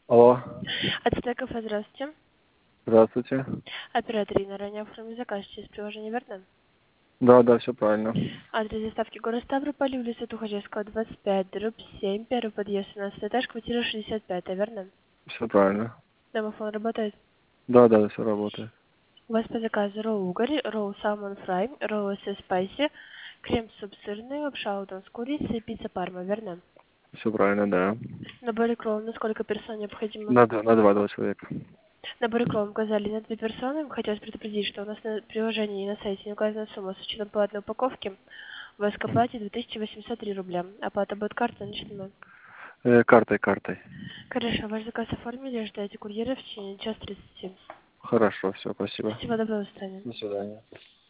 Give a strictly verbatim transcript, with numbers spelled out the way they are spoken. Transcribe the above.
Алло, Ацтек кафе, здравствуйте. здравствуйте. Оператор Инна, ранее оформили заказ через приложение «Верно». Да, да, все правильно. Адрес доставки город Ставрополь, улица Тухачевского, двадцать пять, дробь семь, первый подъезд, семнадцатый этаж, квартира шестьдесят пять, верно? Все правильно. Домофон работает. Да, да, все работает. У вас по заказу роу угорь, роу салмон фрай, роу со спайси, крем-суп сырный, лапша удон с курицей, пицца парма, верно? Все правильно, да. Набор кров, на сколько персон необходимо? На, д- на два, два человека. Набор кров указали на две персоны. Хотелось предупредить, что у нас на приложении и на сайте не указана сумма с учетом платной упаковки. У вас к оплате две тысячи восемьсот три рубля. Оплата будет картой наличными. Э, картой, картой. Хорошо, ваш заказ оформили, ждайте курьера в течение час тридцати. Хорошо, все, спасибо. Всего доброго, до свидания. До свидания.